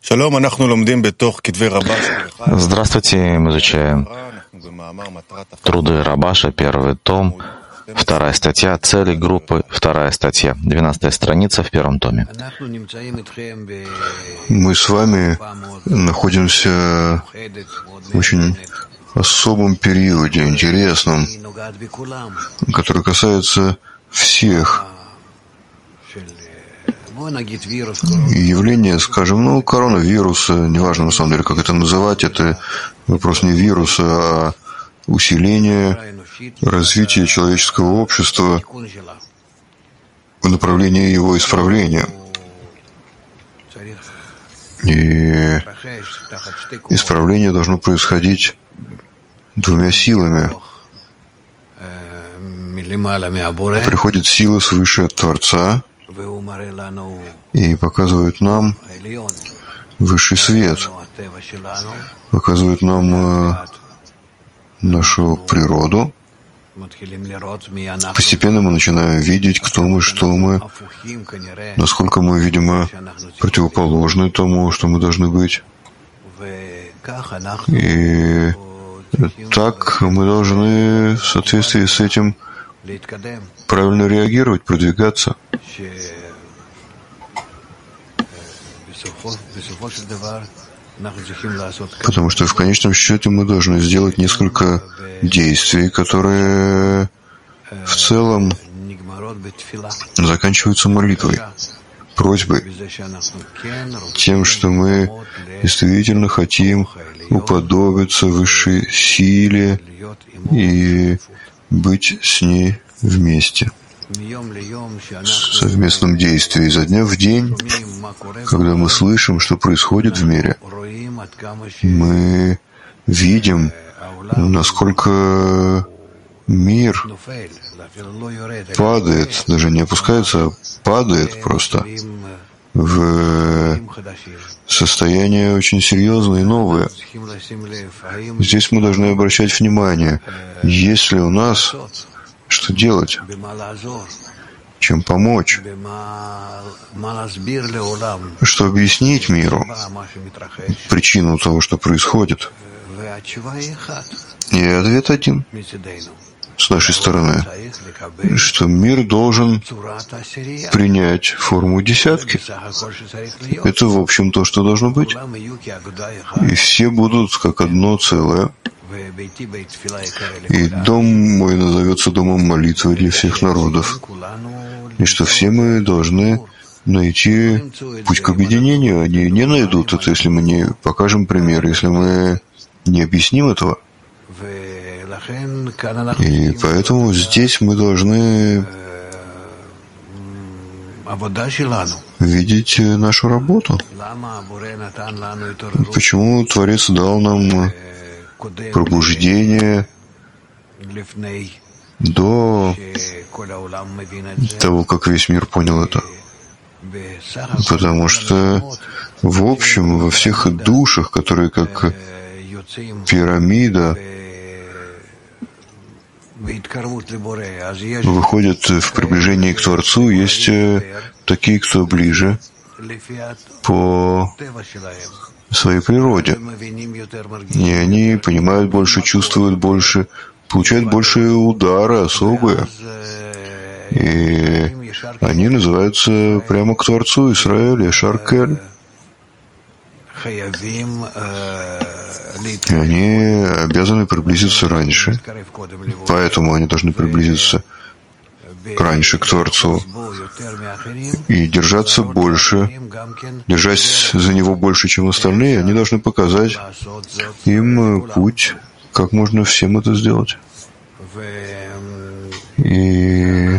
Здравствуйте, мы изучаем труды Рабаша, первый том, вторая статья, цели группы, вторая статья, 12-я страница в первом томе. Мы с вами находимся в очень особом периоде, интересном, который касается всех. Явление, скажем, коронавируса, неважно на самом деле, как это называть, это вопрос не вируса, а усиления развития человеческого общества в направлении его исправления. И исправление должно происходить двумя силами. Приходит сила свыше от Творца и показывает нам высший свет, показывает нам нашу природу. Постепенно мы начинаем видеть, кто мы, что мы, насколько мы, видимо, противоположны тому, что мы должны быть. И так мы должны в соответствии с этим правильно реагировать, продвигаться. Потому что в конечном счете мы должны сделать несколько действий, которые в целом заканчиваются молитвой, просьбой, тем, что мы действительно хотим уподобиться высшей силе и быть с ней вместе, в совместном действии изо дня в день. Когда мы слышим, что происходит в мире, мы видим, насколько мир падает, даже не опускается, а падает просто в состояние очень серьезное и новое. Здесь мы должны обращать внимание, есть ли у нас что делать, чем помочь, что объяснить миру причину того, что происходит. И ответ один с нашей стороны, что мир должен принять форму десятки. Это, в общем, то, что должно быть. И все будут как одно целое. И дом мой назовется домом молитвы для всех народов. И что все мы должны найти путь к объединению. Они не найдут это, если мы не покажем пример, если мы не объясним этого. И поэтому здесь мы должны видеть нашу работу. Почему Творец дал нам пробуждение до того, как весь мир понял это? Потому что в общем, во всех душах, которые как пирамида выходят в приближении к Творцу, есть такие, кто ближе по своей природе. И они понимают больше, чувствуют больше, получают больше удары особые. И они называются прямо к Творцу Исраэль, Шаркель. И они обязаны приблизиться раньше. Поэтому они должны приблизиться раньше к Творцу и держаться больше, держась за Него больше, чем остальные. Они должны показать им путь, как можно всем это сделать. И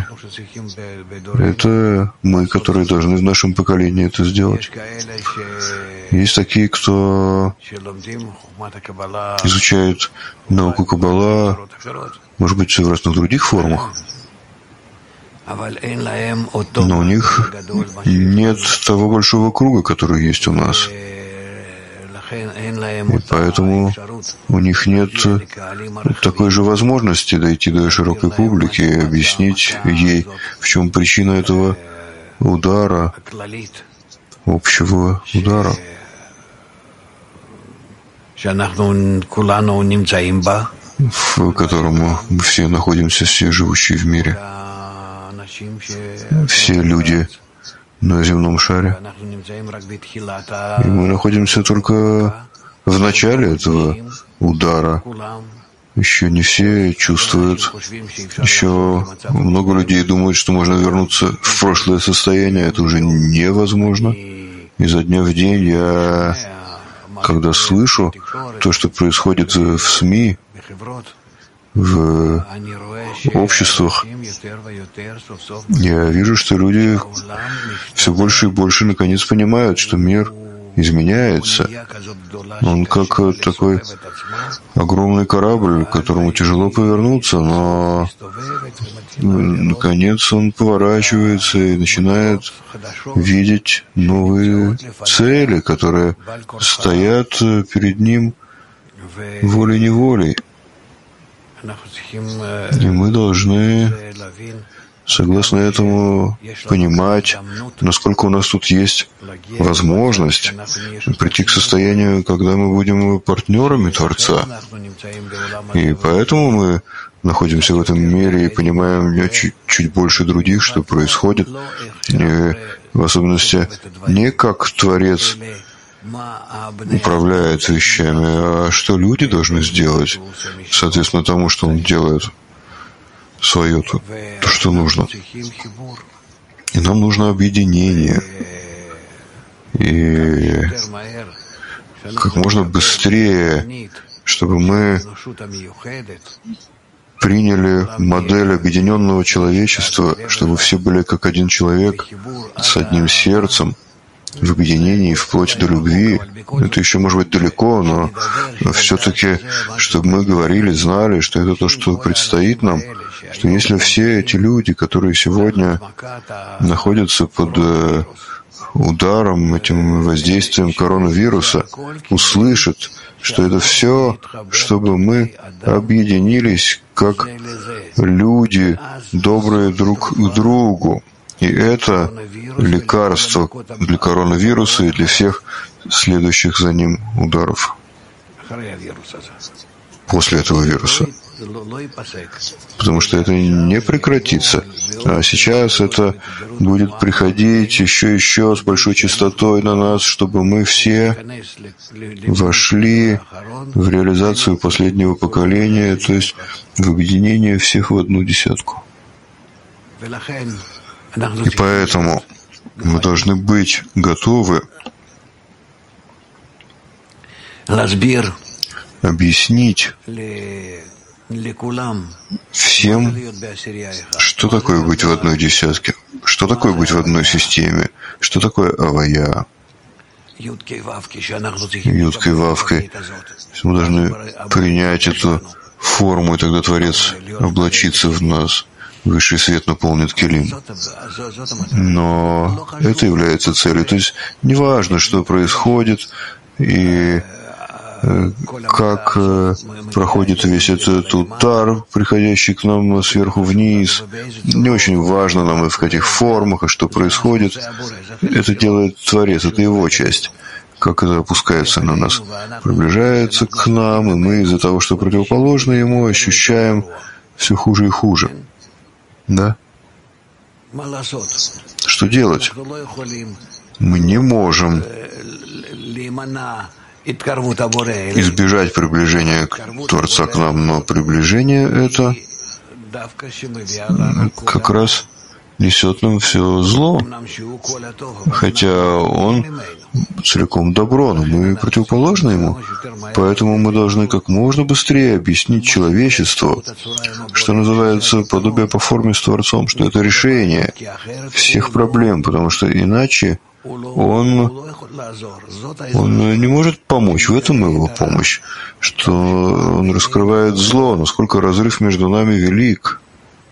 это мы, которые должны в нашем поколении это сделать. Есть такие, кто изучает науку Каббала, может быть, в разных других формах, но у них нет того большого круга, который есть у нас. И поэтому у них нет такой же возможности дойти до широкой публики и объяснить ей, в чем причина этого удара, общего удара, в котором мы все находимся, все живущие в мире, все люди на земном шаре. И мы находимся только в начале этого удара. Еще не все чувствуют. Еще много людей думают, что можно вернуться в прошлое состояние. Это уже невозможно. Изо дня в день я, когда слышу то, что происходит в СМИ, в обществах, я вижу, что люди все больше и больше наконец понимают, что мир изменяется. Он как такой огромный корабль, которому тяжело повернуться, но наконец он поворачивается и начинает видеть новые цели, которые стоят перед ним волей-неволей. И мы должны, согласно этому, понимать, насколько у нас тут есть возможность прийти к состоянию, когда мы будем партнерами Творца. И поэтому мы находимся в этом мире и понимаем чуть больше других, что происходит. И в особенности не как Творец управляет вещами, а что люди должны сделать, соответственно тому, что он делает, свое то, что нужно. И нам нужно объединение. И как можно быстрее, чтобы мы приняли модель объединенного человечества, чтобы все были как один человек, с одним сердцем, в объединении, вплоть до любви. Это еще может быть далеко, но все-таки, чтобы мы говорили, знали, что это то, что предстоит нам, что если все эти люди, которые сегодня находятся под ударом, этим воздействием коронавируса, услышат, что это все, чтобы мы объединились как люди, добрые друг к другу. И это лекарство для коронавируса и для всех следующих за ним ударов после этого вируса. Потому что это не прекратится. А сейчас это будет приходить еще и еще с большой частотой на нас, чтобы мы все вошли в реализацию последнего поколения, то есть в объединение всех в одну десятку. И поэтому мы должны быть готовы объяснить всем, что такое быть в одной десятке, что такое быть в одной системе, что такое авая, юткой, вавкой. Мы должны принять эту форму, и тогда Творец облачится в нас. Высший свет наполнит килим. Но это является целью. То есть неважно, что происходит и как проходит весь этот удар, приходящий к нам сверху вниз. Не очень важно нам и в каких формах, и что происходит. Это делает Творец, это его часть. Как это опускается на нас, приближается к нам, и мы из-за того, что противоположно ему, ощущаем все хуже и хуже. Да? Что делать? Мы не можем избежать приближения Творца к нам, но приближение это как раз несет нам все зло, хотя он целиком добро, но мы противоположны ему. Поэтому мы должны как можно быстрее объяснить человечеству, что называется подобие по форме с Творцом, что это решение всех проблем, потому что иначе он не может помочь. В этом его помощь, что он раскрывает зло, насколько разрыв между нами велик.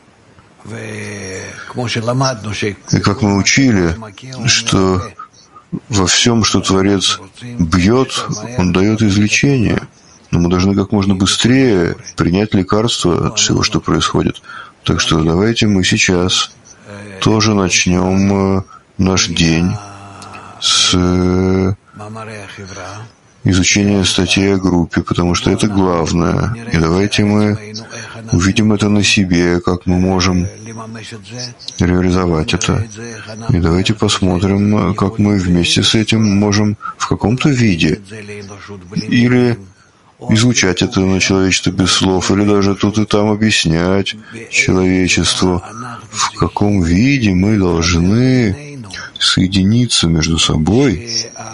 И как мы учили, что во всем, что Творец бьет, Он дает излечение. Но мы должны как можно быстрее принять лекарство от всего, что происходит. Так что давайте мы сейчас тоже начнем наш день с изучение статей о группе, потому что это главное. И давайте мы увидим это на себе, как мы можем реализовать это. И давайте посмотрим, как мы вместе с этим можем в каком-то виде или излучать это на человечество без слов, или даже тут и там объяснять человечеству, в каком виде мы должны соединиться между собой,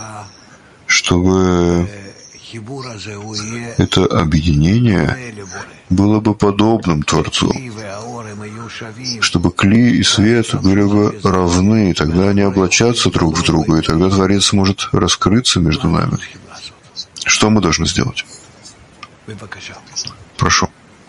чтобы это объединение было бы подобным Творцу, чтобы Кли и свет были бы равны, тогда они облачатся друг в друга, и тогда Творец может раскрыться между нами. Что мы должны сделать? Прошу.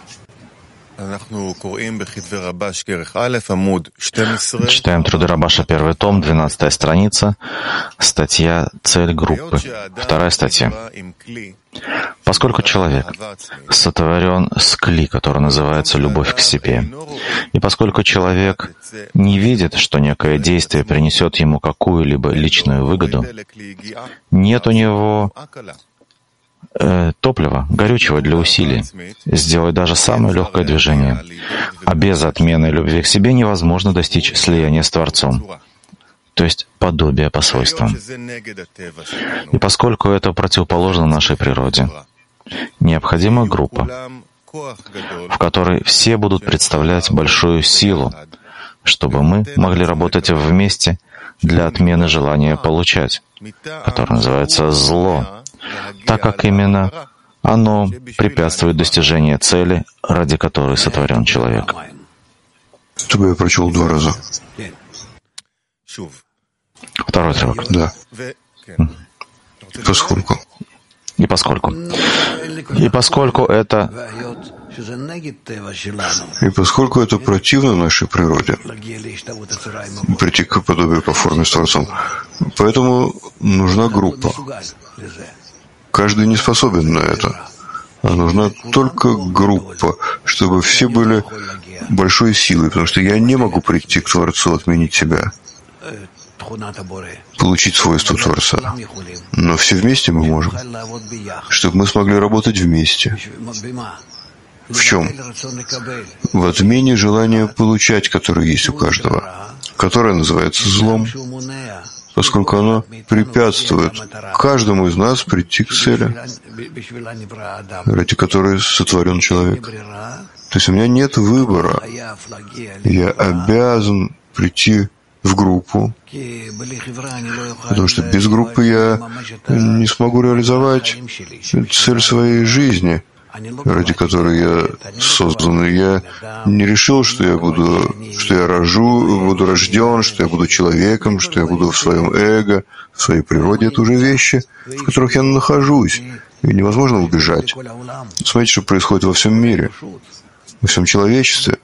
Читаем труды Рабаша, первый том, 12 страница, статья «Цель группы», вторая статья. Поскольку человек сотворен с кли, который называется «любовь к себе», и поскольку человек не видит, что некое действие принесет ему какую-либо личную выгоду, нет у него топлива, горючего для усилий, сделать даже самое легкое движение. А без отмены любви к себе невозможно достичь слияния с Творцом, то есть подобия по свойствам. И поскольку это противоположно нашей природе, необходима группа, в которой все будут представлять большую силу, чтобы мы могли работать вместе для отмены желания получать, которое называется «зло», так как именно оно препятствует достижению цели, ради которой сотворен человек. Чтобы я прочел 2 раза. Второй отрывок. Да. Поскольку. И поскольку это противно нашей природе, прийти к подобию по форме с Творцом, поэтому нужна группа. Каждый не способен на это. А нужна только группа, чтобы все были большой силой, потому что я не могу прийти к Творцу, отменить себя, получить свойства Творца. Но все вместе мы можем, чтобы мы смогли работать вместе. В чем? В отмене желания получать, которое есть у каждого, которое называется злом, поскольку оно препятствует каждому из нас прийти к цели, ради которой сотворен человек. То есть у меня нет выбора. Я обязан прийти в группу, потому что без группы я не смогу реализовать цель своей жизни, ради которой я создан. Я не решил, что я буду рожден, что я буду человеком, что я буду в своем эго, в своей природе. Это уже вещи, в которых я нахожусь, и невозможно убежать. Смотрите, что происходит во всем мире, во всем человечестве.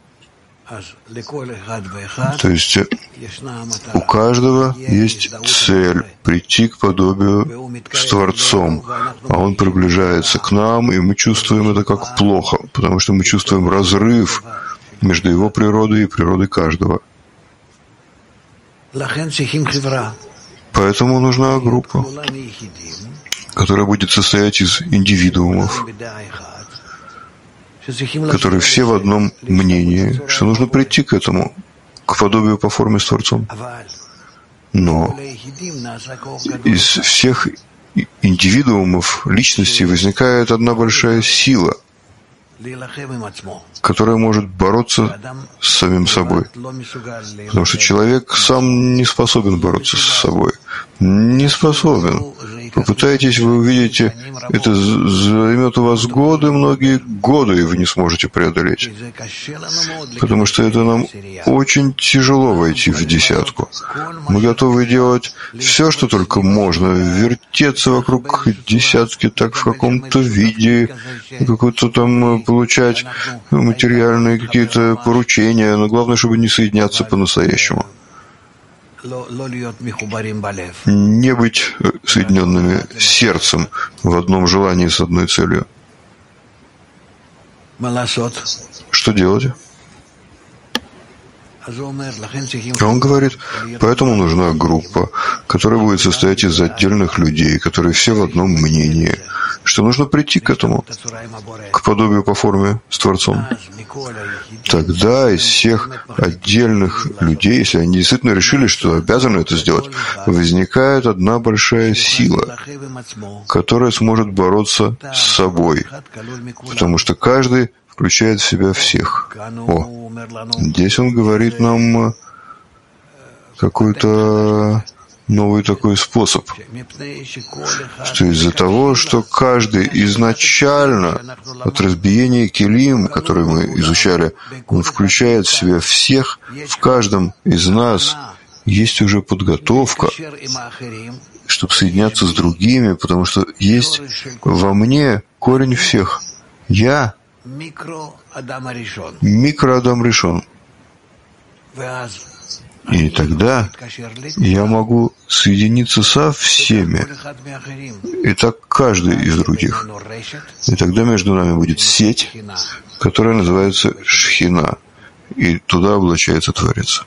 То есть у каждого есть цель — прийти к подобию с Творцом, а Он приближается к нам, и мы чувствуем это как плохо, потому что мы чувствуем разрыв между Его природой и природой каждого. Поэтому нужна группа, которая будет состоять из индивидуумов, которые все в одном мнении, что нужно прийти к этому, к подобию по форме с Творцом. Но из всех индивидуумов, личностей возникает одна большая сила, которая может бороться с самим собой. Потому что человек сам не способен бороться с собой. Не способен. Попытайтесь, вы увидите, это займет у вас годы, многие годы, и вы не сможете преодолеть. Потому что это нам очень тяжело войти в десятку. Мы готовы делать все, что только можно, вертеться вокруг десятки так в каком-то виде, какой-то там получать материальные какие-то поручения, но главное, чтобы не соединяться по-настоящему. Не быть соединенными сердцем в одном желании с одной целью. Что делать? Он говорит, поэтому нужна группа, которая будет состоять из отдельных людей, которые все в одном мнении, что нужно прийти к этому, к подобию по форме с Творцом. Тогда из всех отдельных людей, если они действительно решили, что обязаны это сделать, возникает одна большая сила, которая сможет бороться с собой, потому что каждый включает в себя всех. Здесь он говорит нам какой-то новый такой способ, что из-за того, что каждый изначально от разбиения килим, который мы изучали, он включает в себя всех, в каждом из нас есть уже подготовка, чтобы соединяться с другими, потому что есть во мне корень всех. Я микроадам Ришон. И тогда я могу соединиться со всеми. И так каждый из других. И тогда между нами будет сеть, которая называется Шхина. И туда облачается Творец.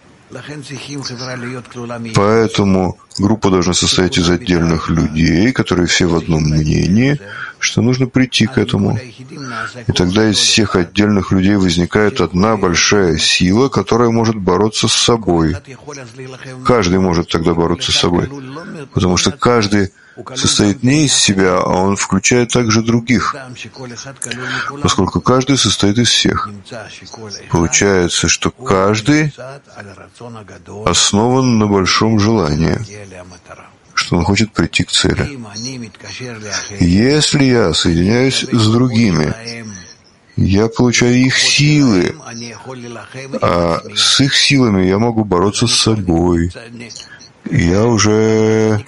Поэтому группа должна состоять из отдельных людей, которые все в одном мнении, что нужно прийти к этому. И тогда из всех отдельных людей возникает одна большая сила, которая может бороться с собой. Каждый может тогда бороться с собой, потому что каждый состоит не из себя, а он включает также других, поскольку каждый состоит из всех. Получается, что каждый основан на большом желании, что он хочет прийти к цели. Если я соединяюсь с другими, я получаю их силы, а с их силами я могу бороться с собой. Я уже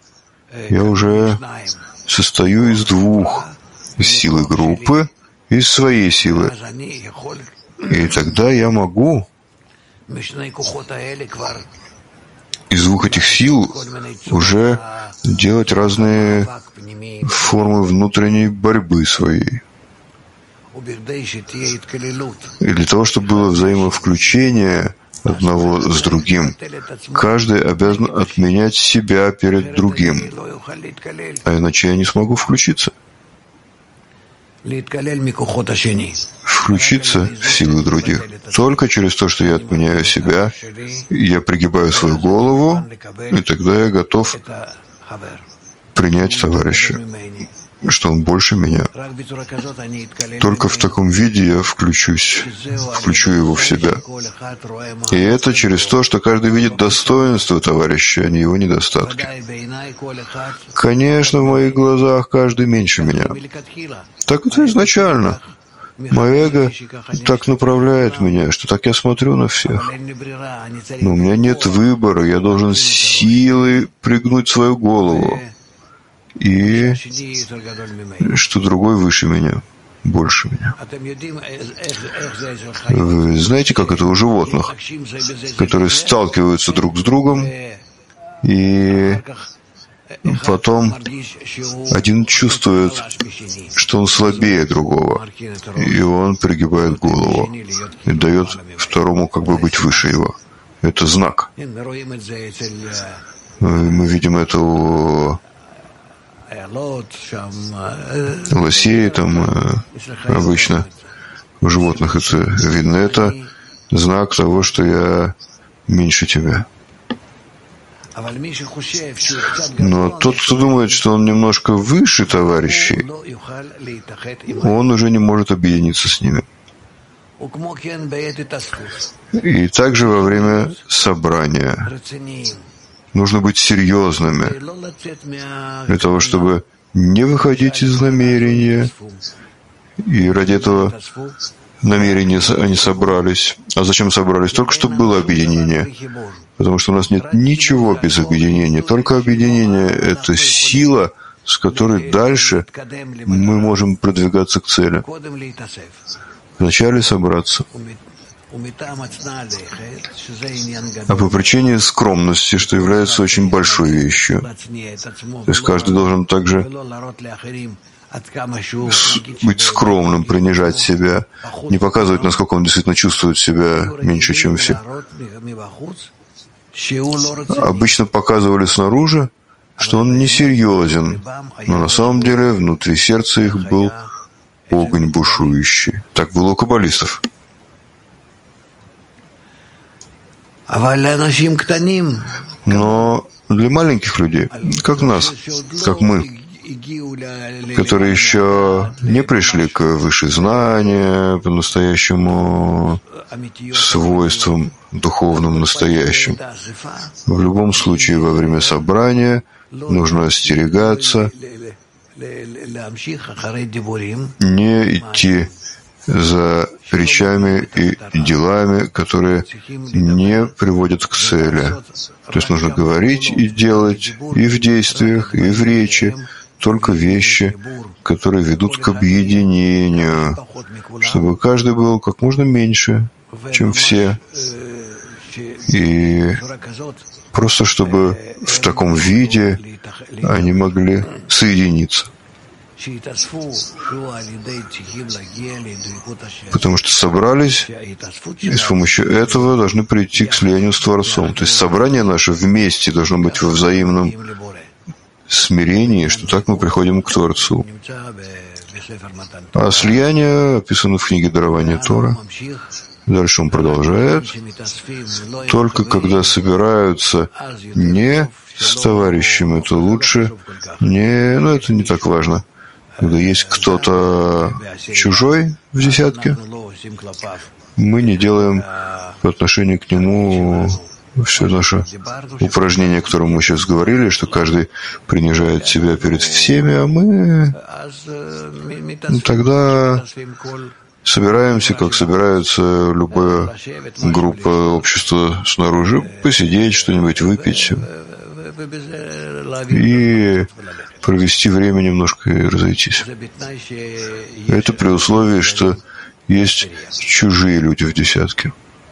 состою из двух: из силы группы и из своей силы. И тогда я могу из двух этих сил уже делать разные формы внутренней борьбы своей. И для того, чтобы было взаимовключение одного с другим, каждый обязан отменять себя перед другим, а иначе я не смогу включиться. Включиться в силы других только через то, что я отменяю себя, я пригибаю свою голову, и тогда я готов принять товарища, что он больше меня. Только в таком виде я включу его в себя. И это через то, что каждый видит достоинство товарища, а не его недостатки. Конечно, в моих глазах каждый меньше меня. Так это изначально. Мое эго так направляет меня, что так я смотрю на всех. Но у меня нет выбора, я должен силой пригнуть свою голову. И что другой выше меня, больше меня. Вы знаете, как это у животных, которые сталкиваются друг с другом, и потом один чувствует, что он слабее другого, и он пригибает голову и дает второму как бы быть выше его. Это знак. Мы видим это у лосей, там обычно у животных это видно. Это знак того, что я меньше тебя. Но тот, кто думает, что он немножко выше товарищей, он уже не может объединиться с ними. И также во время собрания нужно быть серьезными для того, чтобы не выходить из намерения. И ради этого намерения они собрались. А зачем собрались? Только чтобы было объединение. Потому что у нас нет ничего без объединения. Только объединение — это сила, с которой дальше мы можем продвигаться к цели. Вначале собраться. А по причине скромности, что является очень большой вещью. То есть каждый должен также быть скромным, принижать себя, не показывать, насколько он действительно чувствует себя меньше, чем все. Обычно показывали снаружи, что он несерьезен, но на самом деле внутри сердца их был огонь бушующий. Так было у каббалистов. Но для маленьких людей, как нас, как мы, которые еще не пришли к высшим знаниям, по-настоящему свойствам духовным настоящим, в любом случае во время собрания нужно остерегаться, не идти за речами и делами, которые не приводят к цели. То есть нужно говорить и делать и в действиях, и в речи только вещи, которые ведут к объединению, чтобы каждый был как можно меньше, чем все, и просто чтобы в таком виде они могли соединиться. Потому что собрались, и с помощью этого должны прийти к слиянию с Творцом. То есть собрание наше вместе должно быть во взаимном смирении, что так мы приходим к Творцу. А слияние описано в книге «Дарование Тора». Дальше он продолжает. Только когда собираются не с товарищем, это лучше, это не так важно. Когда есть кто-то чужой в десятке, мы не делаем по отношению к нему все наше упражнение, о котором мы сейчас говорили, что каждый принижает себя перед всеми, а мы тогда собираемся, как собирается любая группа общества снаружи, посидеть, что-нибудь выпить и провести время немножко и разойтись. Это при условии, что есть чужие люди в десятке.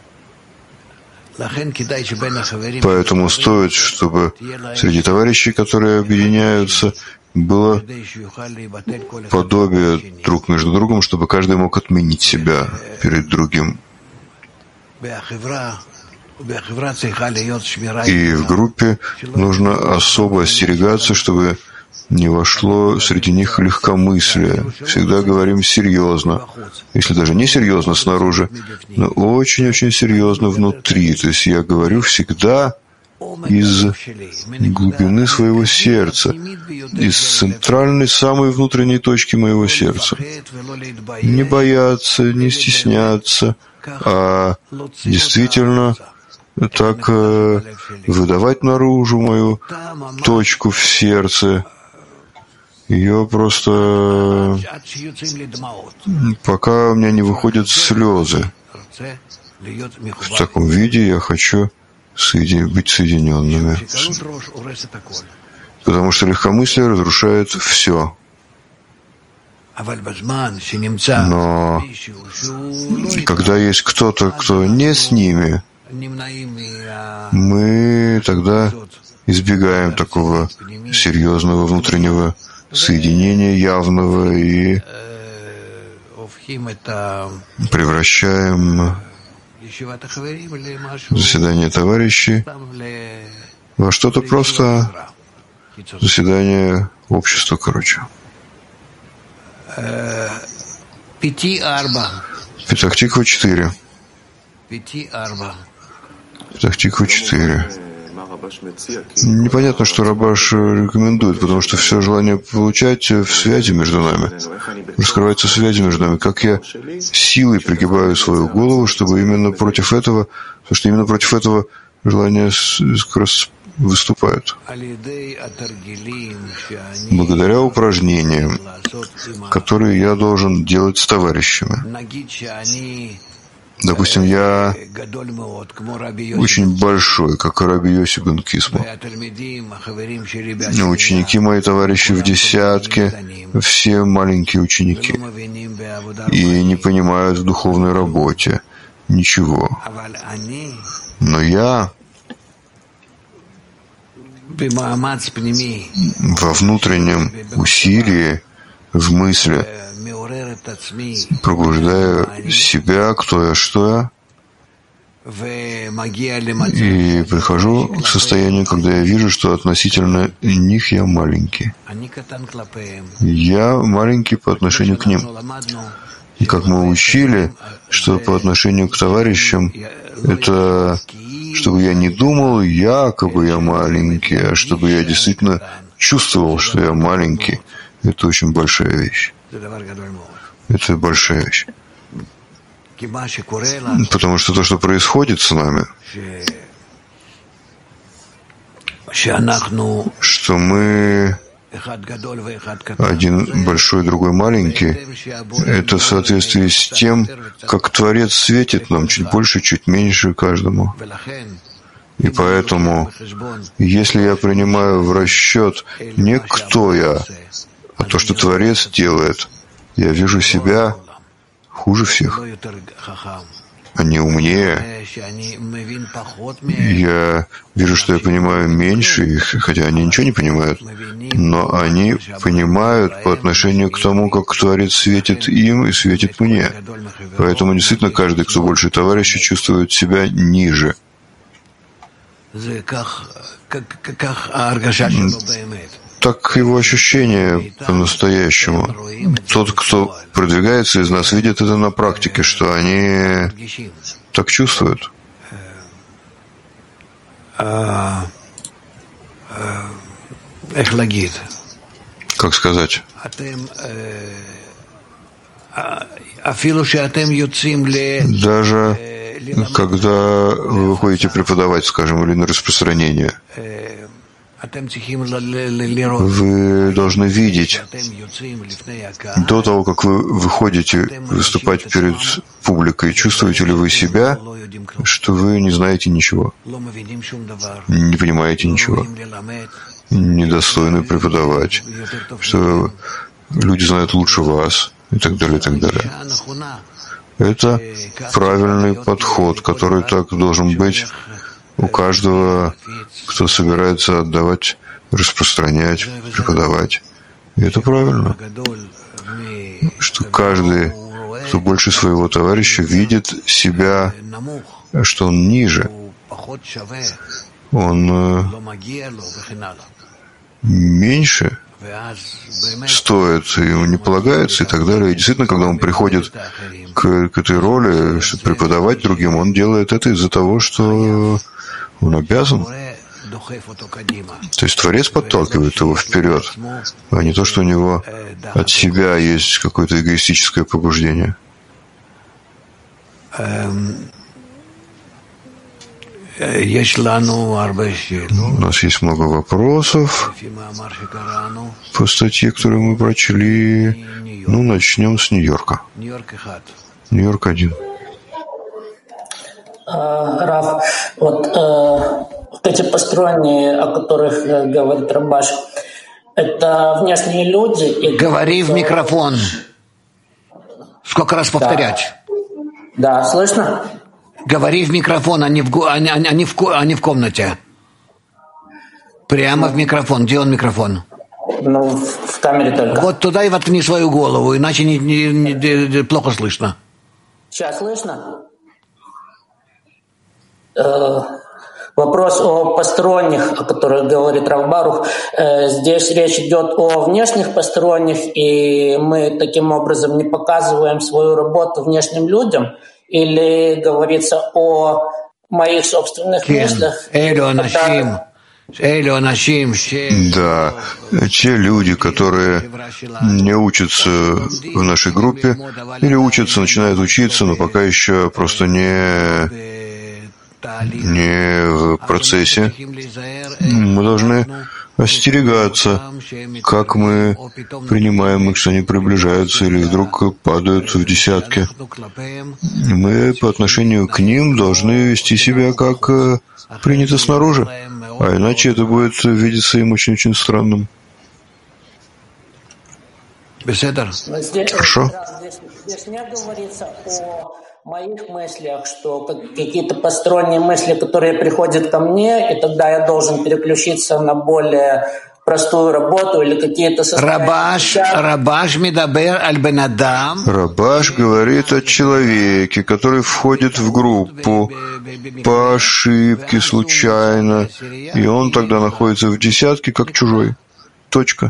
Поэтому стоит, чтобы среди товарищей, которые объединяются, было подобие друг между другом, чтобы каждый мог отменить себя перед другим. И в группе нужно особо остерегаться, чтобы не вошло среди них легкомыслие. Всегда говорим серьезно. Если даже не серьезно снаружи, но очень-очень серьезно внутри. То есть я говорю всегда из глубины своего сердца, из центральной, самой внутренней точки моего сердца. Не бояться, не стесняться, а действительно так выдавать наружу мою точку в сердце. Ее просто пока у меня не выходят слезы. В таком виде я хочу быть соединенными. Потому что легкомыслие разрушает все. Но когда есть кто-то, кто не с ними, мы тогда избегаем такого серьезного внутреннего соединения явного и превращаем заседание товарищей во что-то просто заседание общества, короче. Петах-Тиква 4. Петах-Тиква 4. Непонятно, что Рабаш рекомендует, потому что все желание получать в связи между нами. Раскрывается связь между нами. Как я силой пригибаю свою голову, чтобы именно против этого, потому что именно против этого желания как раз выступают. Благодаря упражнениям, которые я должен делать с товарищами. Допустим, я очень большой, как Раби Йоси бен Кисма. Ученики мои, товарищи в десятке, все маленькие ученики. И не понимают в духовной работе ничего. Но я во внутреннем усилии в мысли, пробуждаю себя, кто я, что я, и прихожу к состоянию, когда я вижу, что относительно них я маленький. Я маленький по отношению к ним. И как мы учили, что по отношению к товарищам, это чтобы я не думал, якобы я маленький, а чтобы я действительно чувствовал, что я маленький. Это очень большая вещь. Это большая вещь. Потому что то, что происходит с нами, что мы один большой, другой маленький, это в соответствии с тем, как Творец светит нам чуть больше, чуть меньше каждому. И поэтому, если я принимаю в расчет не кто я, а то, что Творец делает, я вижу себя хуже всех, а не умнее. Я вижу, что я понимаю меньше их, хотя они ничего не понимают, но они понимают по отношению к тому, как Творец светит им и светит мне. Поэтому действительно каждый, кто больше товарища, чувствует себя ниже. Так его ощущение по-настоящему. Тот, кто продвигается из нас, видит это на практике, что они так чувствуют. Как сказать? Даже когда вы выходите преподавать, скажем, или на распространение, вы должны видеть, до того, как вы выходите выступать перед публикой, чувствуете ли вы себя, что вы не знаете ничего, не понимаете ничего, недостойны преподавать, что люди знают лучше вас и так далее, и так далее. Это правильный подход, который так должен быть у каждого, кто собирается отдавать, распространять, преподавать. И это правильно, что каждый, кто больше своего товарища, видит себя, что он ниже, он меньше стоит, ему не полагается и так далее. И действительно, когда он приходит к этой роли, чтобы преподавать другим, он делает это из-за того, что он обязан. То есть Творец подталкивает его вперед, а не то, что у него от себя есть какое-то эгоистическое побуждение. У нас есть много вопросов по статье, которую мы прочли. Ну, начнем с Нью-Йорка. Нью-Йорк 1. Рав, вот эти посторонние, о которых говорит Рабаш, это внешние люди. И говори в микрофон. Сколько раз повторять? Да, слышно? Говори в микрофон, а не в комнате. Прямо в микрофон. Где он микрофон? Ну, в камере только. Вот туда и воткни свою голову, иначе плохо слышно. Сейчас слышно? Вопрос о посторонних, о которых говорит Рав Барух. Здесь речь идет о внешних посторонних, и мы таким образом не показываем свою работу внешним людям, или говорится о моих собственных мыслях? Да, те люди, которые не учатся в нашей группе, или учатся, начинают учиться, но пока еще просто не в процессе, мы должны остерегаться, как мы принимаем их, что они приближаются или вдруг падают в десятки. Мы по отношению к ним должны вести себя как принято снаружи, а иначе это будет видеться им очень-очень странным. Хорошо. Здесь не говорится в моих мыслях, что какие-то посторонние мысли, которые приходят ко мне, и тогда я должен переключиться на более простую работу или какие-то состояния. Рабаш говорит о человеке, который входит в группу по ошибке, случайно, и он тогда находится в десятке как чужой. Точка.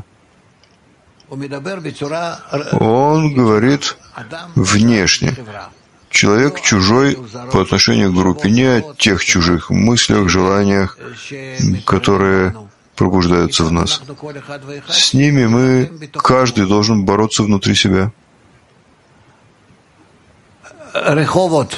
Он говорит внешне. Человек чужой по отношению к группе, не о тех чужих мыслях, желаниях, которые пробуждаются в нас. С ними каждый должен бороться внутри себя. Реховот.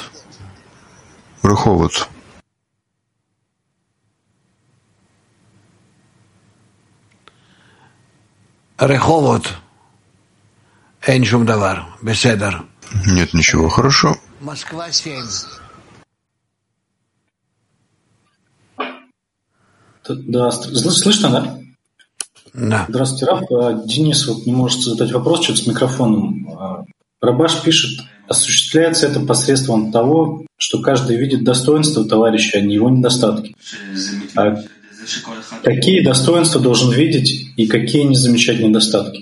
Реховот. Эншум давар. Беседер. Нет ничего, хорошо. Москва 7. Да, слышно, да? Да. Здравствуйте, Раф. Денис не может задать вопрос, что-то с микрофоном. Рабаш пишет, осуществляется это посредством того, что каждый видит достоинства товарища, а не его недостатки. А какие достоинства должен видеть и какие не замечать недостатки?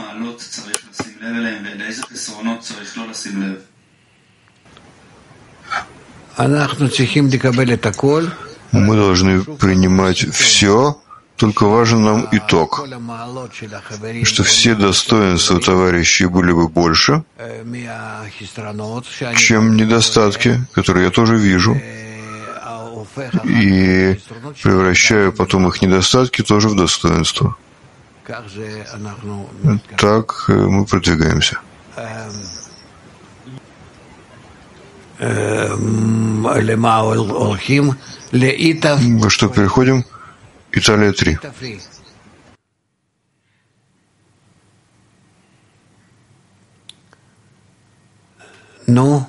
Мы должны принимать все, только важен нам итог, что все достоинства товарищей были бы больше, чем недостатки, которые я тоже вижу, и превращаю потом их недостатки тоже в достоинство. Так мы продвигаемся. Во что переходим? Италия 3. Ну?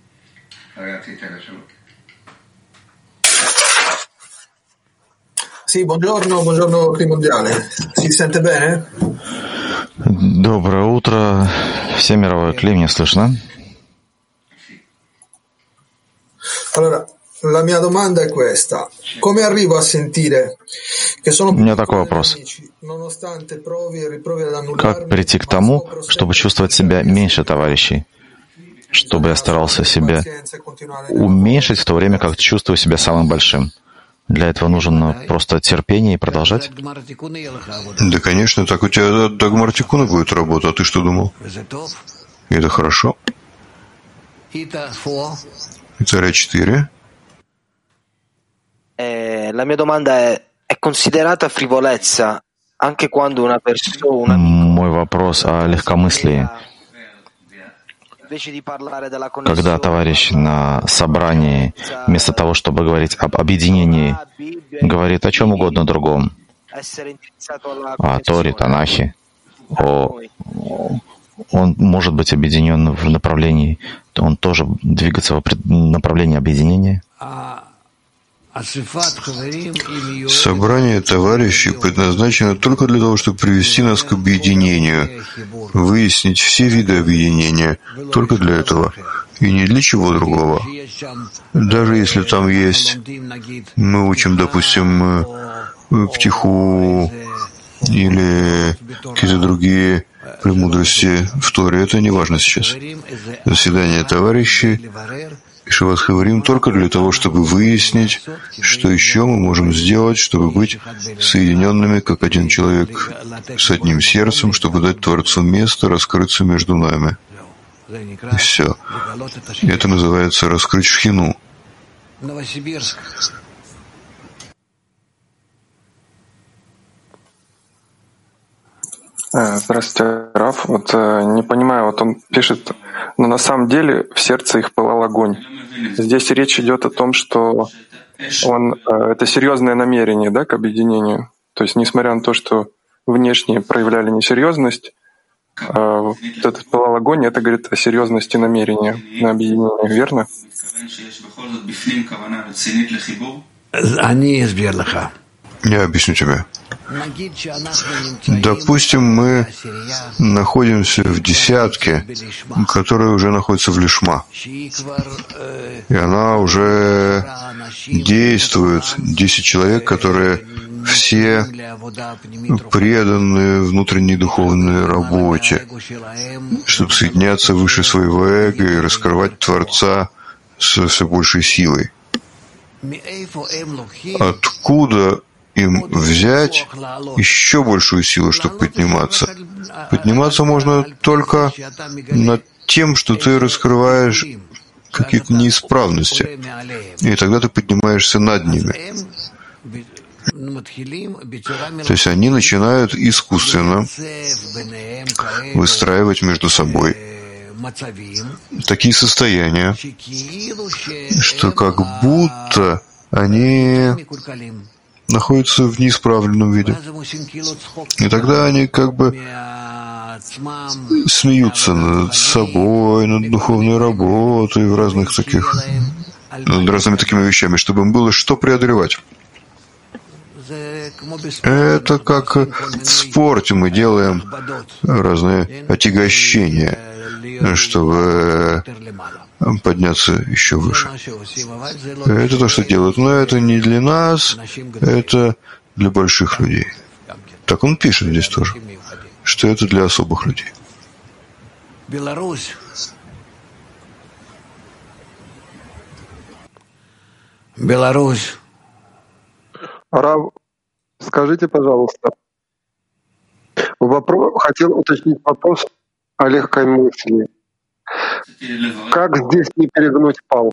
Sì, buongiorno Climondiale. Si sente bene? Доброе утро. Все мировое Кли, мне слышно? Allora, la mia domanda è questa. Come arrivo a sentire che sono У меня такой вопрос. nonostante provi e riprovi ad annullarmi? Как прийти к тому, чтобы чувствовать себя меньше товарищей? Чтобы я старался себя уменьшить, в то время как чувствую себя самым большим. Для этого нужно просто терпение и продолжать? Да, конечно, так у тебя до Гмартикуна будет работа, а ты что думал? И это хорошо. Италия 4. La mia domanda è considerata frivolezza anche quando una persona... Мой вопрос о легкомыслии. Когда товарищ на собрании, вместо того, чтобы говорить об объединении, говорит о чем угодно другом, о Торе, Танахе, он может быть объединен в направлении, то он тоже двигается в направлении объединения. Собрание товарищей предназначено только для того, чтобы привести нас к объединению, выяснить все виды объединения, только для этого, и не для чего другого. Даже если там есть, мы учим, допустим, птиху или какие-то другие премудрости в Торе, это не важно сейчас. Заседание товарищей Шиват Хаварим только для того, чтобы выяснить, что еще мы можем сделать, чтобы быть соединенными, как один человек, с одним сердцем, чтобы дать Творцу место раскрыться между нами. И все. И это называется раскрыть шхину. Здравствуйте, Раф. Не понимаю, он пишет, но на самом деле в сердце их пылал огонь. Здесь речь идет о том, что это серьезное намерение, да, к объединению. То есть, несмотря на то, что внешне проявляли несерьезность, этот пылал огонь, это говорит о серьезности намерения на объединение, верно? Я объясню тебе. Допустим, мы находимся в десятке, которая уже находится в лишма. И она уже действует. 10 человек, которые все преданы внутренней духовной работе, чтобы соединяться выше своего эго и раскрывать Творца со все большей силой. Откуда им взять еще большую силу, чтобы подниматься? Подниматься можно только над тем, что ты раскрываешь какие-то неисправности, и тогда ты поднимаешься над ними. То есть они начинают искусственно выстраивать между собой такие состояния, что как будто они находятся в неисправленном виде. И тогда они как бы смеются над собой, над духовной работой, в разных таких, над разными такими вещами, чтобы им было что преодолевать. Это как в спорте мы делаем разные отягощения, чтобы подняться еще выше. Это то, что делают. Но это не для нас, это для больших людей. Так он пишет здесь тоже, что это для особых людей. Беларусь. Рав, скажите, пожалуйста, хотел уточнить вопрос о легкой мысли. Как здесь не перегнуть палку?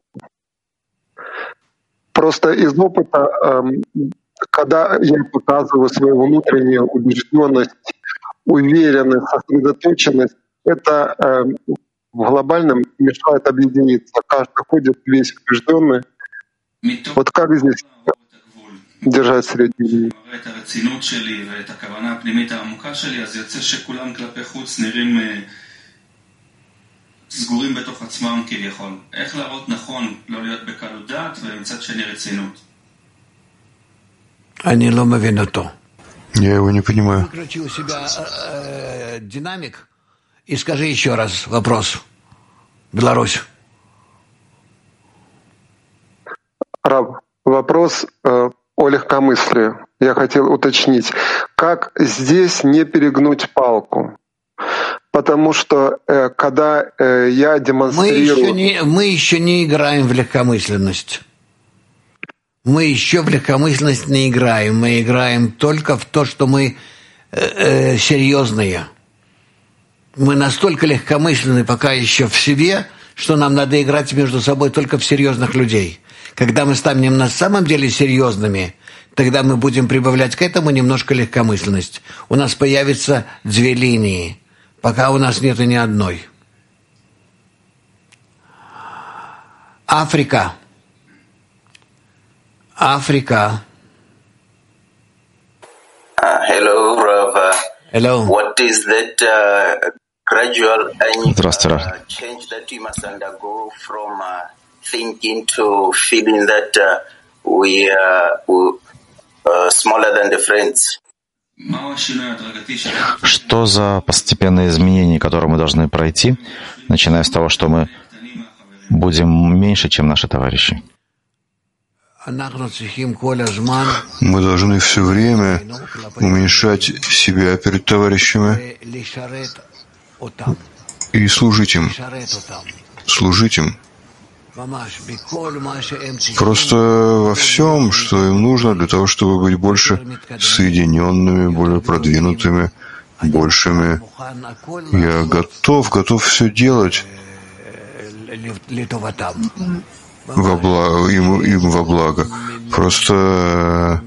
Просто из опыта, когда я показываю свою внутреннюю убежденность, уверенность, сосредоточенность, это в глобальном мешает объединиться. Каждый ходит весь убежденный. Вот как здесь держать среднюю линию? סגורים בתוך עצמם כביכול. איך להראות נכון, לא להיות בקלות דעת ומצד שני רצינות? אני לא מבין אותו. Я его не понимаю. Выключи у себя динамик и скажи еще раз вопрос. Беларусь. Раб, вопрос о легкомыслии. Я хотел уточнить, как здесь не перегнуть палку? Потому что когда я демонстрирую... Мы еще не играем в легкомысленность. Мы еще в легкомысленность не играем. Мы играем только в то, что мы серьезные. Мы настолько легкомысленны пока еще в себе, что нам надо играть между собой только в серьезных людей. Когда мы станем на самом деле серьезными, тогда мы будем прибавлять к этому немножко легкомысленность. У нас появятся 2 линии. Пока у нас нету ни одной. Африка. Hello, Rav. Hello. What is that gradual change that we must undergo from thinking to feeling that we are smaller than the friends? Что за постепенные изменения, которые мы должны пройти, начиная с того, что мы будем меньше, чем наши товарищи? Мы должны все время уменьшать себя перед товарищами и служить им. Просто во всем, что им нужно для того, чтобы быть больше соединенными, более продвинутыми, большими. Я готов все делать им во благо. Просто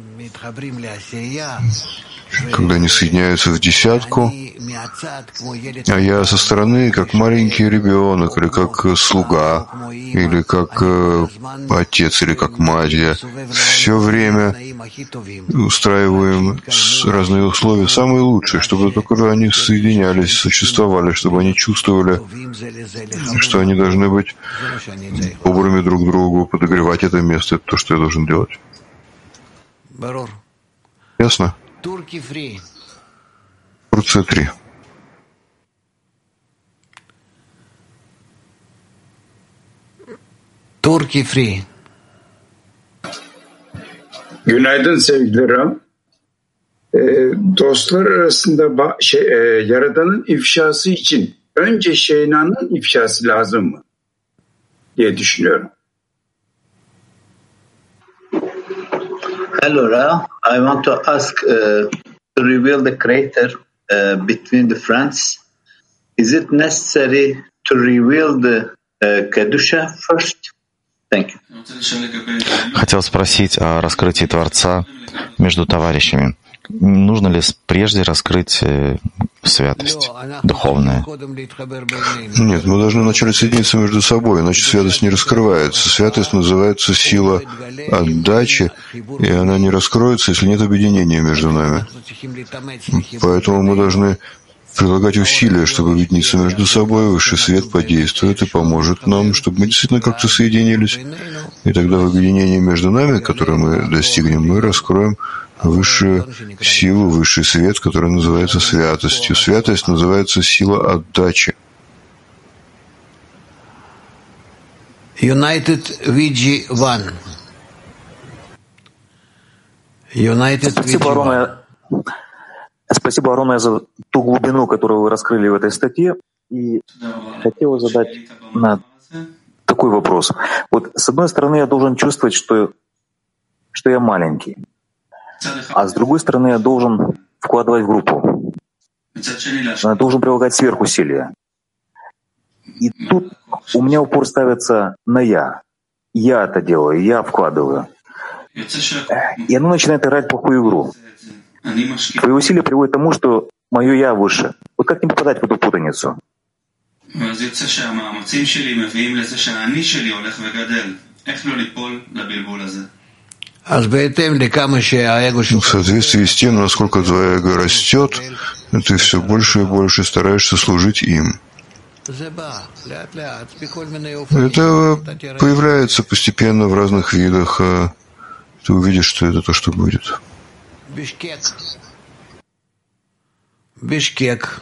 когда они соединяются в десятку, а я со стороны как маленький ребенок, или как слуга, или как отец, или как мать, я все время устраиваю разные условия, самые лучшие, чтобы только они соединялись, существовали, чтобы они чувствовали, что они должны быть добрыми друг к другу, подогревать это место, это то, что я должен делать. Ясно? Турция 3. Turkey Free. Günaydın sevgili Ram. Dostlar arasında Yaradan'ın ifşası için önce Şeyna'nın ifşası lazım mı diye düşünüyorum. Hello, Ra. I want to ask to reveal the Creator between the friends. Is it necessary to reveal the Kedusha first? Thank you. Хотел спросить о раскрытии Творца между товарищами. Нужно ли прежде раскрыть святость духовная? Нет, мы должны вначале соединиться между собой, иначе святость не раскрывается. Святость называется сила отдачи, и она не раскроется, если нет объединения между нами. Поэтому мы должны прилагать усилия, чтобы объединиться между собой. Высший свет подействует и поможет нам, чтобы мы действительно как-то соединились. И тогда в объединении между нами, которое мы достигнем, мы раскроем высшую силу, высший свет, который называется святостью. Святость называется сила отдачи. United VG1. Спасибо огромное за ту глубину, которую вы раскрыли в этой статье. И хотел задать такой вопрос. Вот с одной стороны, я должен чувствовать, что я маленький, а с другой стороны, я должен вкладывать в группу. Я должен прилагать сверхусилия. И тут у меня упор ставится на «я». Я это делаю, я вкладываю. И оно начинает играть плохую игру. Твои усилия приводят к тому, что мое «я» выше. Вот как не попадать в эту путаницу? В соответствии с тем, насколько твое эго растет, ты все больше и больше стараешься служить им. Это появляется постепенно в разных видах. Ты увидишь, что это то, что будет. Бишкек.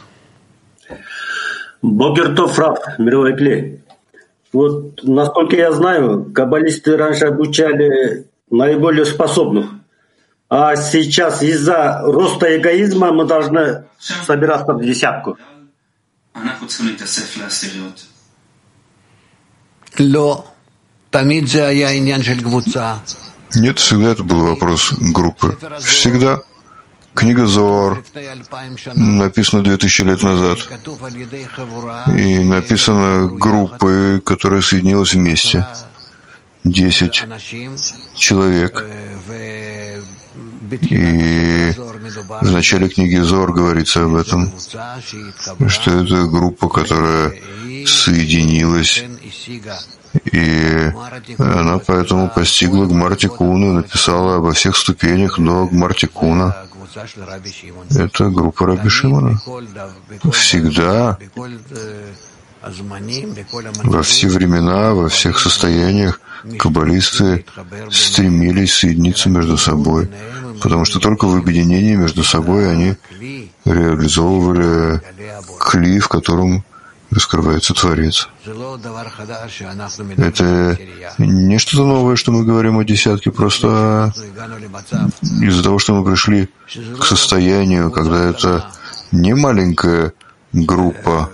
Богертов Раф, мировой клей. Вот, насколько я знаю, каббалисты раньше обучали наиболее способных. А сейчас из-за роста эгоизма мы должны собираться в десятку. Нет, всегда это был вопрос группы. Всегда. Книга Зоар написана 2000 лет назад. И написана группой, которая соединилась вместе. 10 человек. И в начале книги Зоар говорится об этом, что это группа, которая соединилась, и она поэтому постигла Гмар-Тиккун и написала обо всех ступенях до Гмар-Тиккуна. Это группа Раби Шимона. Всегда, во все времена, во всех состояниях каббалисты стремились соединиться между собой, потому что только в объединении между собой они реализовывали кли, в котором раскрывается Творец. Это не что-то новое, что мы говорим о десятке, просто из-за того, что мы пришли к состоянию, когда это не маленькая группа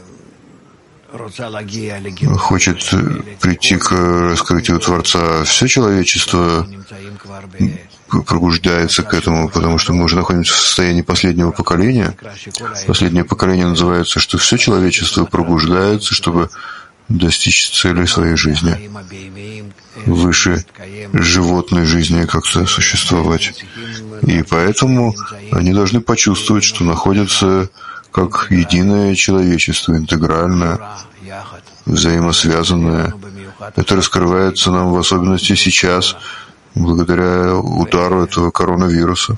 хочет прийти к раскрытию Творца, все человечество пробуждается к этому, потому что мы уже находимся в состоянии последнего поколения. Последнее поколение называется, что все человечество пробуждается, чтобы достичь цели своей жизни, выше животной жизни как-то существовать. И поэтому они должны почувствовать, что находятся как единое человечество, интегральное, взаимосвязанное. Это раскрывается нам в особенности сейчас, благодаря удару этого коронавируса.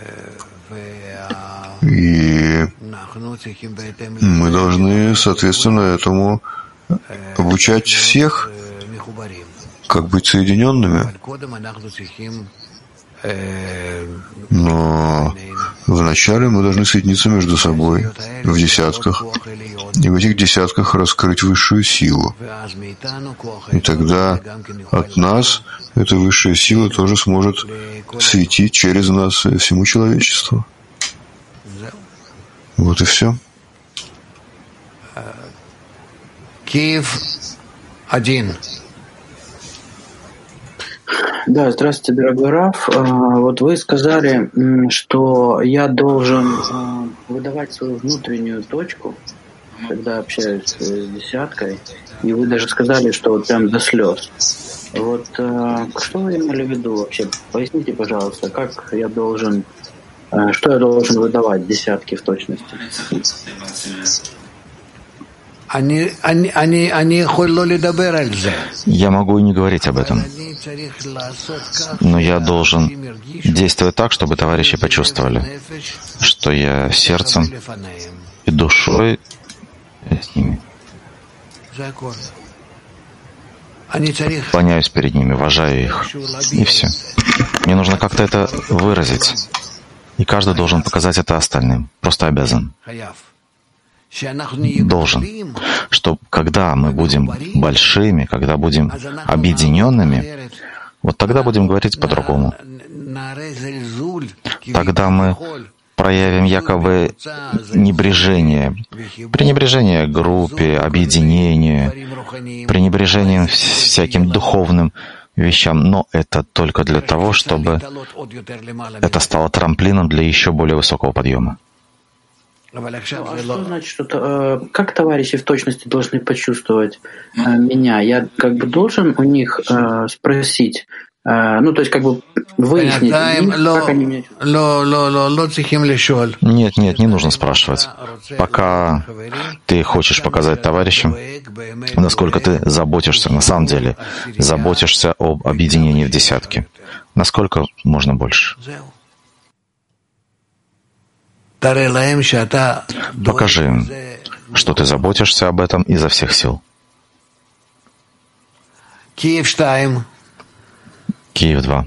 И мы должны, соответственно, этому обучать всех, как быть соединенными. Но вначале мы должны соединиться между собой в десятках, и в этих десятках раскрыть высшую силу. И тогда от нас эта высшая сила тоже сможет светить через нас всему человечеству. Вот и все. Киев 1. Да, здравствуйте, дорогой Раф. Вот вы сказали, что я должен выдавать свою внутреннюю точку, когда общаюсь с десяткой, и вы даже сказали, что вот прям до слез. Вот что вы имели в виду вообще? Поясните, пожалуйста, как я должен, что я должен выдавать десятки в точности? Я могу и не говорить об этом, но я должен действовать так, чтобы товарищи почувствовали, что я сердцем и душой с ними. Склоняюсь перед ними, уважаю их, и все. Мне нужно как-то это выразить, и каждый должен показать это остальным, просто обязан. Должен, что когда мы будем большими, когда будем объединенными, вот тогда будем говорить по-другому. Тогда мы проявим якобы пренебрежение группе, объединению, пренебрежением всяким духовным вещам, но это только для того, чтобы это стало трамплином для еще более высокого подъема. А что значит, что как товарищи в точности должны почувствовать меня? Я как бы должен у них спросить, ну то есть как бы выяснить, как они меня чувствуют. Нет, не нужно спрашивать. Пока ты хочешь показать товарищам, насколько ты заботишься, на самом деле, заботишься об объединении в десятки. Насколько можно больше. Покажи им, что ты заботишься об этом изо всех сил. Киев 2. Киев 2.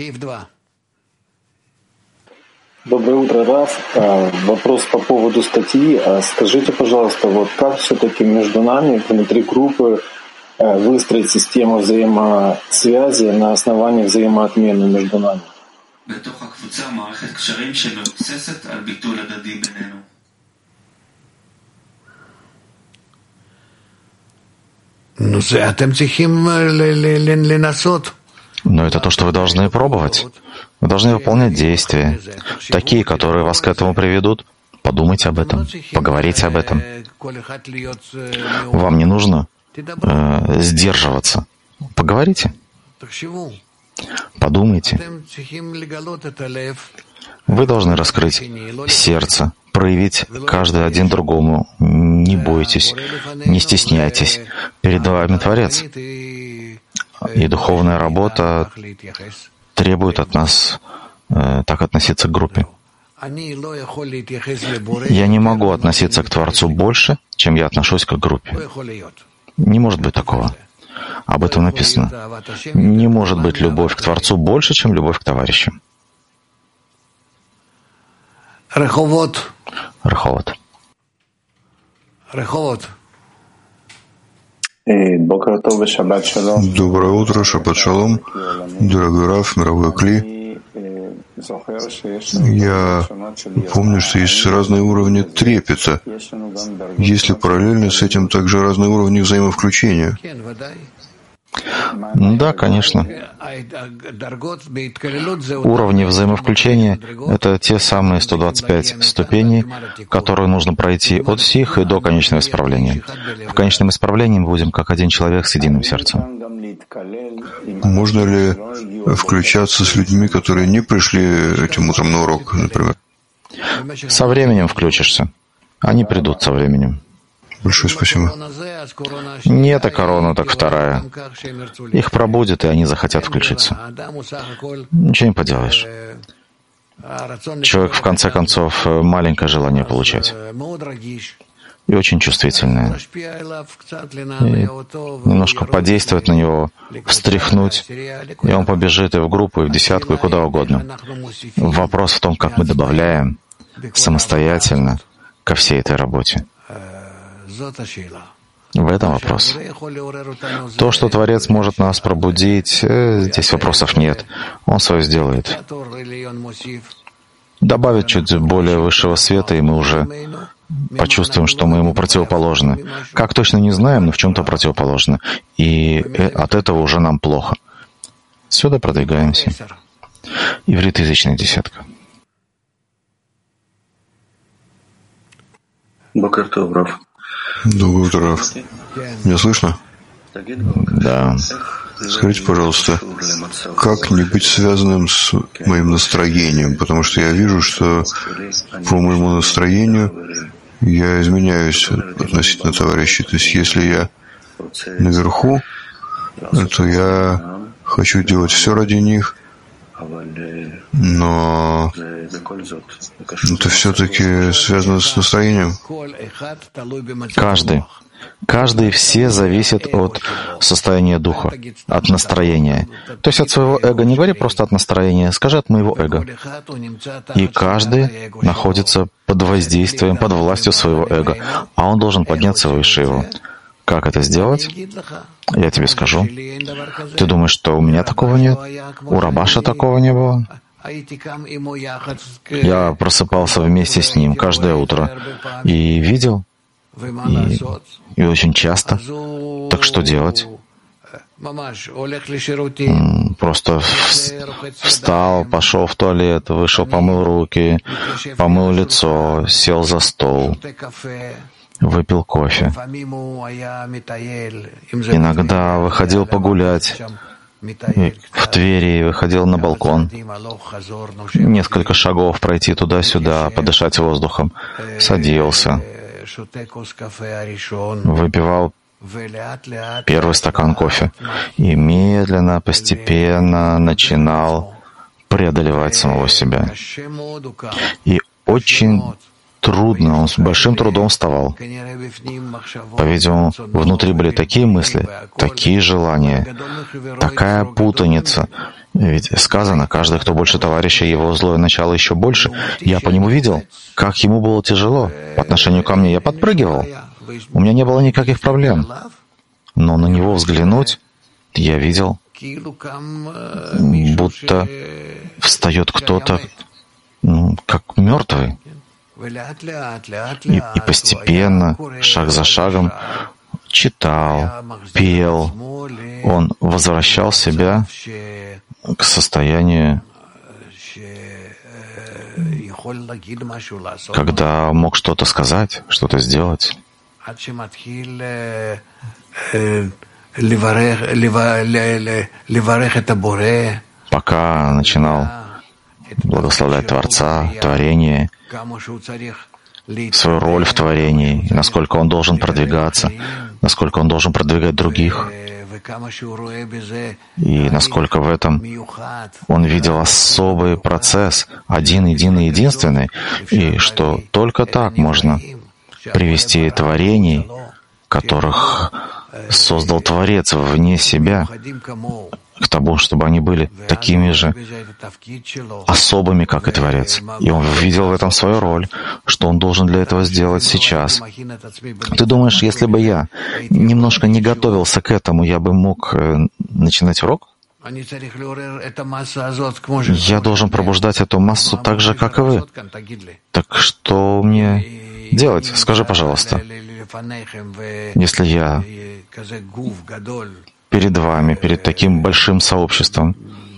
Доброе утро, Раф. Вопрос по поводу статьи. Скажите, пожалуйста, вот как все-таки между нами, внутри группы, выстроить систему взаимосвязи на основании взаимоотмены между нами? בתוך הקבוצה מערכת קשרים שמבוססת על ביטול הדדי בינינו. Но это то, что вы должны пробовать. Вы должны выполнять действия, такие, которые вас к этому приведут. Подумайте об этом, поговорите об этом. Вам не нужно сдерживаться. Поговорите. Подумайте. Вы должны раскрыть сердце, проявить каждый один другому. Не бойтесь, не стесняйтесь. Перед вами Творец. И духовная работа требует от нас так относиться к группе. Я не могу относиться к Творцу больше, чем я отношусь к группе. Не может быть такого. Об этом написано. Не может быть любовь к Творцу больше, чем любовь к товарищам. Реховот. Доброе утро, шаббат шалом, дорогой Раф, мировой Кли. Я помню, что есть разные уровни трепета. Есть ли параллельно с этим также разные уровни взаимовключения? Да, конечно. Уровни взаимовключения — это те самые 125 ступеней, которые нужно пройти от сих и до конечного исправления. В конечном исправлении мы будем как один человек с единым сердцем. Можно ли включаться с людьми, которые не пришли этим утром на урок, например? Со временем включишься. Они придут со временем. Большое спасибо. Не эта корона, так вторая. Их пробудет, и они захотят включиться. Ничего не поделаешь. Человек, в конце концов, маленькое желание получать. и очень чувствительное. И немножко подействовать на него, встряхнуть, и он побежит и в группу, и в десятку, и куда угодно. Вопрос в том, как мы добавляем самостоятельно ко всей этой работе. В этом вопрос. То, что Творец может нас пробудить, здесь вопросов нет. Он свое сделает. Добавит чуть более высшего света, и мы уже почувствуем, что мы ему противоположны. Как точно не знаем, но в чем-то противоположны. И от этого уже нам плохо. Сюда продвигаемся. Ивритоязычная десятка. Доброе утро, Рав. Меня слышно? Да. Скажите, пожалуйста, как не быть связанным с моим настроением? Потому что я вижу, что по моему настроению я изменяюсь относительно товарищей. То есть если я наверху, то я хочу делать все ради них, но это все-таки связано с настроением. Каждый все зависит от состояния духа, от настроения. То есть от своего эго. Не говори просто от настроения, скажи от моего эго. И каждый находится под воздействием, под властью своего эго. А он должен подняться выше его. Как это сделать? Я тебе скажу. Ты думаешь, что у меня такого нет? У Рабаша такого не было? Я просыпался вместе с ним каждое утро и видел, и очень часто. Так что делать? Просто встал, пошел в туалет, вышел, помыл руки, помыл лицо, сел за стол, выпил кофе. Иногда выходил погулять. В Твери выходил на балкон. Несколько шагов пройти туда-сюда, подышать воздухом. Садился. Выпивал первый стакан кофе. И медленно, постепенно начинал преодолевать самого себя. И очень трудно, он с большим трудом вставал. По-видимому, внутри были такие мысли, такие желания, такая путаница. Ведь сказано, каждый, кто больше товарища, его злое начало еще больше. Я по нему видел, как ему было тяжело. По отношению ко мне я подпрыгивал. У меня не было никаких проблем. Но на него взглянуть я видел, будто встает кто-то, как мертвый. И постепенно, шаг за шагом, читал, пел. Он возвращал себя к состоянию, когда мог что-то сказать, что-то сделать. Пока начинал благословлять Творца, творение, свою роль в творении, и насколько он должен продвигаться, насколько он должен продвигать других, и насколько в этом он видел особый процесс, один, единый, единственный, и что только так можно привести творений, которых создал Творец вне себя, к тому, чтобы они были такими же особыми, как и Творец. И он видел в этом свою роль, что он должен для этого сделать сейчас. Ты думаешь, если бы я немножко не готовился к этому, я бы мог начинать урок? Я должен пробуждать эту массу так же, как и вы. Так что мне делать? Скажи, пожалуйста. Если я перед вами, перед таким большим сообществом,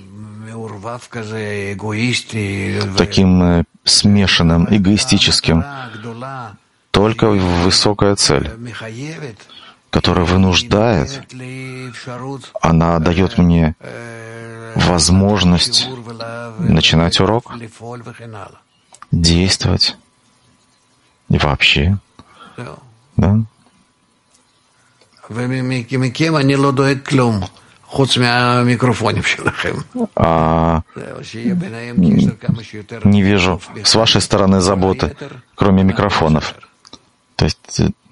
таким смешанным, эгоистическим, только высокая цель, которая вынуждает, она дает мне возможность начинать урок, действовать и вообще. Да? Не вижу с вашей стороны заботы, кроме микрофонов. То есть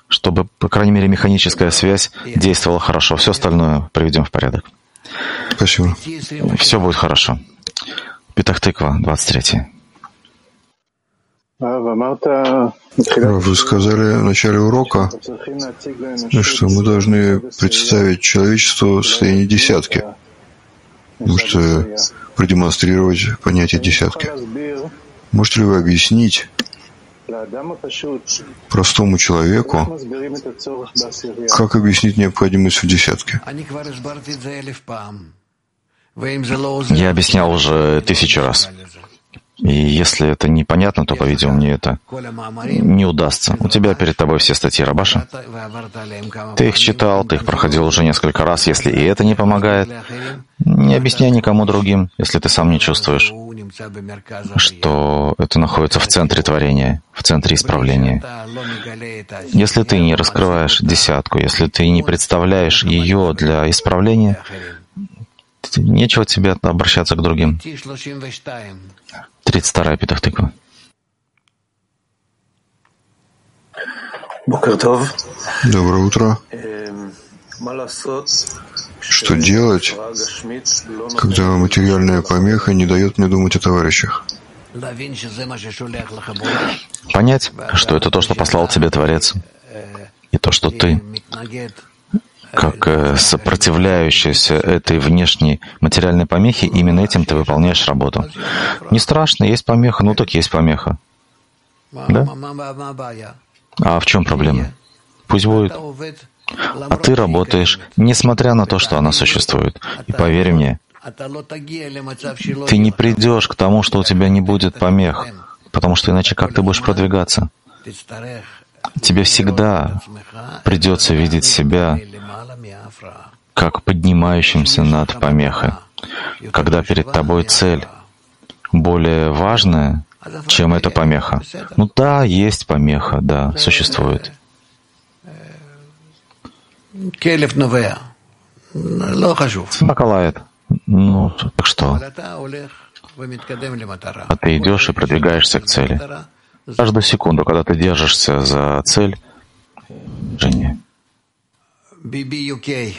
чтобы, по крайней мере, механическая связь действовала хорошо. Все остальное приведем в порядок. Спасибо. Все будет хорошо. Петах-Тыква, 23. Вы сказали в начале урока, что мы должны представить человечеству состояние десятки. Можете продемонстрировать понятие десятки. Можете ли вы объяснить простому человеку, как объяснить необходимость в десятке? Я объяснял уже 1000 раз. И если это непонятно, то, по-видимому, мне это не удастся. У тебя перед тобой все статьи Рабаша. Ты их читал, ты их проходил уже несколько раз. Если и это не помогает, не объясняй никому другим, если ты сам не чувствуешь, что это находится в центре творения, в центре исправления. Если ты не раскрываешь десятку, если ты не представляешь ее для исправления, нечего тебе обращаться к другим. 32-я Петах-Тыква. Доброе утро. Что делать, когда материальная помеха не дает мне думать о товарищах? Понять, что это то, что послал тебе Творец, и то, что ты, как сопротивляющийся этой внешней материальной помехе, именно этим ты выполняешь работу. Не страшно, есть помеха, ну так есть помеха. Да? А в чем проблема? Пусть будет. А ты работаешь, несмотря на то, что она существует. И поверь мне, ты не придешь к тому, что у тебя не будет помех, потому что иначе как ты будешь продвигаться? Тебе всегда придется видеть себя как поднимающимся над помехой, когда перед тобой цель более важная, чем эта помеха. Ну да, есть помеха, да, существует. Собака лает. Ну, так что? А ты идешь и продвигаешься к цели. Каждую секунду, когда ты держишься за цель, Женя. BBUK.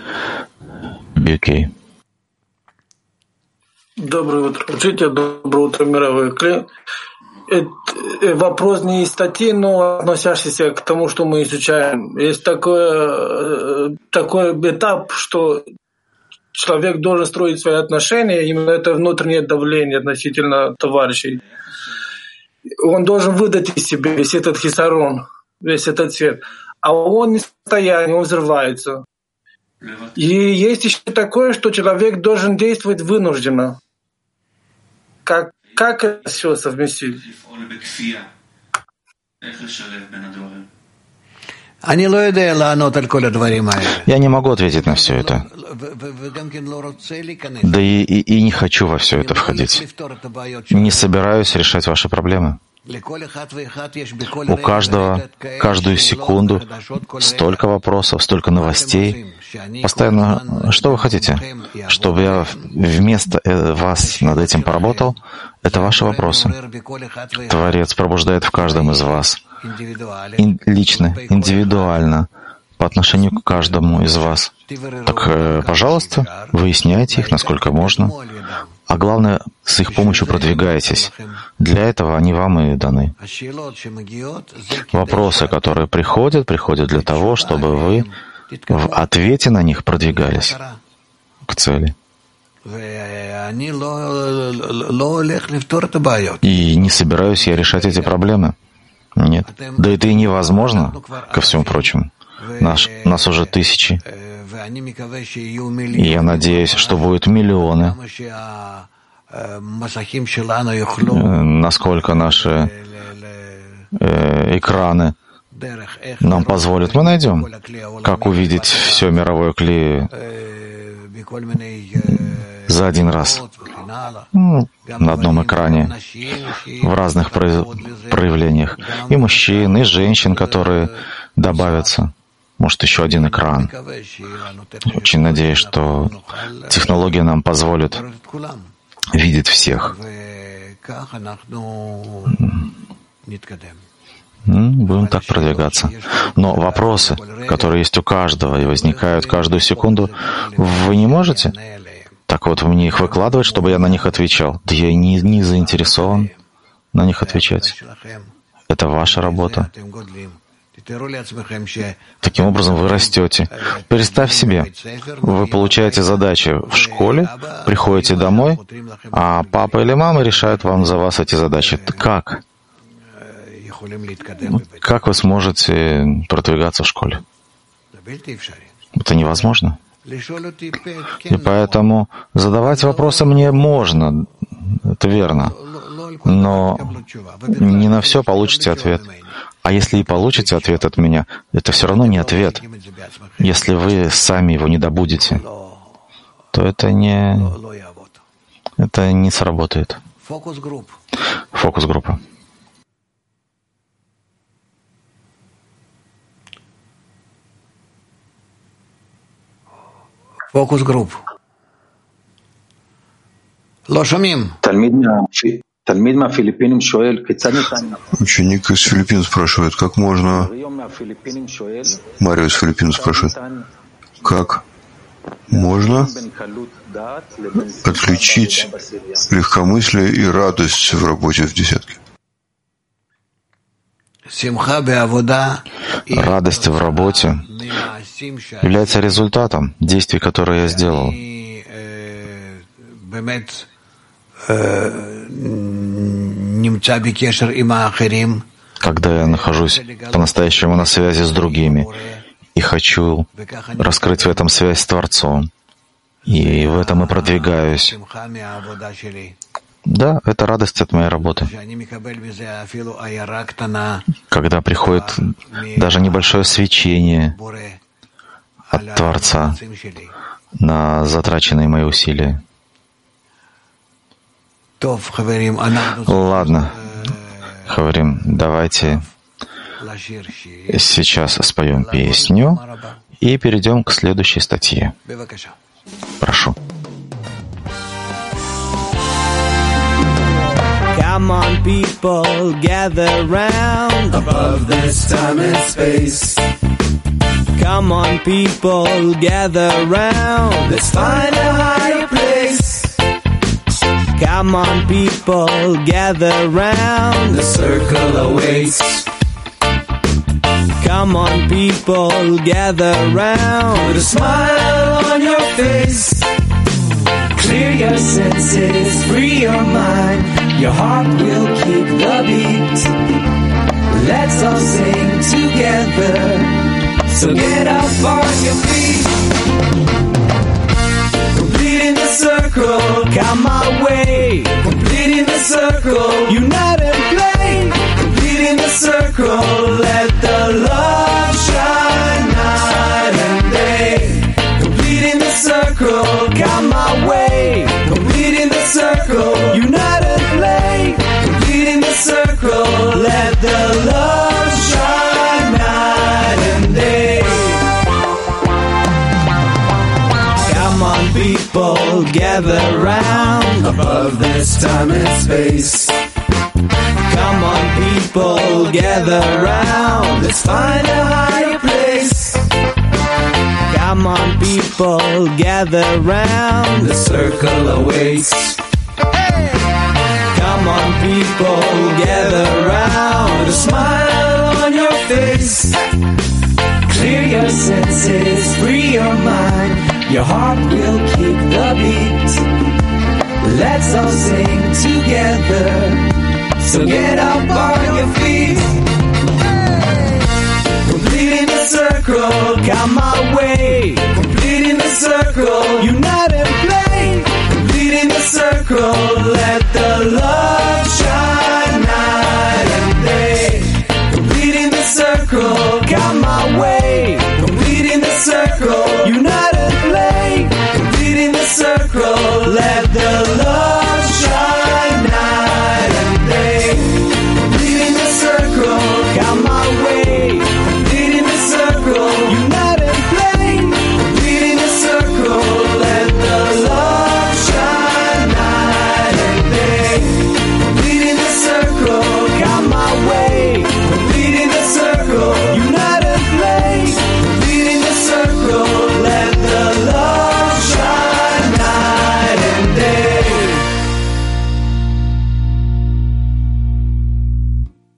Доброе утро, учитель. Доброе утро, мировой клей. Вопрос не из статьи, но относящийся к тому, что мы изучаем. Есть такой этап, что человек должен строить свои отношения, именно это внутреннее давление относительно товарищей. Он должен выдать из себя весь этот хисарон, весь этот цвет. А он не в состоянии, он взрывается. И есть еще такое, что человек должен действовать вынужденно. Как это все совместить? Я не могу ответить на все это. Да и не хочу во все это входить. Не собираюсь решать ваши проблемы. У каждого, каждую секунду столько вопросов, столько новостей. Постоянно, что вы хотите? Чтобы я вместо вас над этим поработал? Это ваши вопросы. Творец пробуждает в каждом из вас. Лично, индивидуально, по отношению к каждому из вас. Так, пожалуйста, выясняйте их, насколько можно. А главное, с их помощью продвигайтесь. Для этого они вам и даны. Вопросы, которые приходят для того, чтобы вы в ответе на них продвигались к цели. И не собираюсь я решать эти проблемы. Нет. Да это и невозможно, ко всему прочему. Нас уже тысячи. И я надеюсь, что будет миллионы. Насколько наши экраны нам позволят, мы найдем, как увидеть все мировое клей за один раз. На одном экране, в разных проявлениях. И мужчин, и женщин, которые добавятся. Может, еще один экран. Очень надеюсь, что технология нам позволит видеть всех. Будем так продвигаться. Но вопросы, которые есть у каждого и возникают каждую секунду, вы не можете? Так вот, мне их выкладывать, чтобы я на них отвечал. Да я не заинтересован на них отвечать. Это ваша работа. Таким образом, вы растете. Представь себе, вы получаете задачи в школе, приходите домой, а папа или мама решают вам за вас эти задачи. Как? Как вы сможете продвигаться в школе? Это невозможно. И поэтому задавать вопросы мне можно, это верно, но не на все получите ответ. А если и получите ответ от меня, это все равно не ответ. Если вы сами его не добудете, то это не сработает. Фокус-группа. Фокус-групп. Лошамим. Ученик из Филиппин спрашивает, как можно... Марио из Филиппин спрашивает, как можно отличить легкомыслие и радость в работе в десятке? Радость в работе является результатом действий, которые я сделал. Когда я нахожусь по-настоящему на связи с другими и хочу раскрыть в этом связь с Творцом, и в этом и продвигаюсь. Да, это радость от моей работы. Когда приходит даже небольшое свечение от Творца на затраченные мои усилия. Ладно, Хаверим, давайте сейчас споем песню и перейдем к следующей статье. Прошу. Come on, people, gather round above this time and space. Come on, people, gather round. Let's find a higher place. Come on, people, gather round. The circle awaits. Come on, people, gather round. With a smile on your face. Clear your senses, free your mind. Your heart will keep the beat. Let's all sing together. So get up on your feet. Completing the circle, come my way. Completing the circle, unite and play. Completing the circle, let the love shine night and day. Completing the circle, come my way. Completing the circle, unite and play. Completing the circle, let the love shine night and day. Come on, people, gather round above this time and space. Come on, people, gather round. Let's find a higher place. Come on, people, gather round. The circle awaits. Come on, people, gather round. A smile on your face. Clear your senses, free your mind. Your heart will keep the beat. Let's all sing together. So get up on your feet. Completing the circle, come my way. Completing the circle, unite and play. Completing the circle, let the love shine night and day. Completing the circle, come my way. Completing the circle, unite and play. Completing the circle, let the love